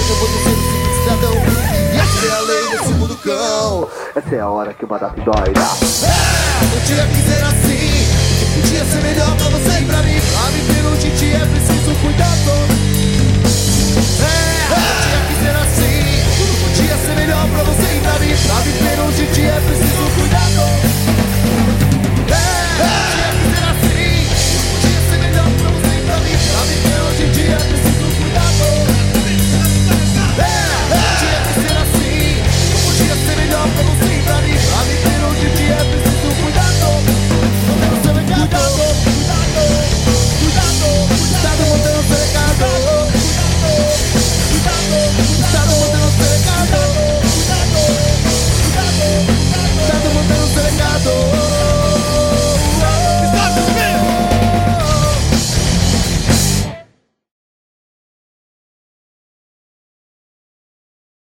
hoje eu vou ser um simples cidadão. E essa é a lei desse mundo cão. Essa é a hora que o batata doida. Não tinha que ser assim. Podia ser melhor pra você e pra mim. Pra me ter um titi é preciso cuidado.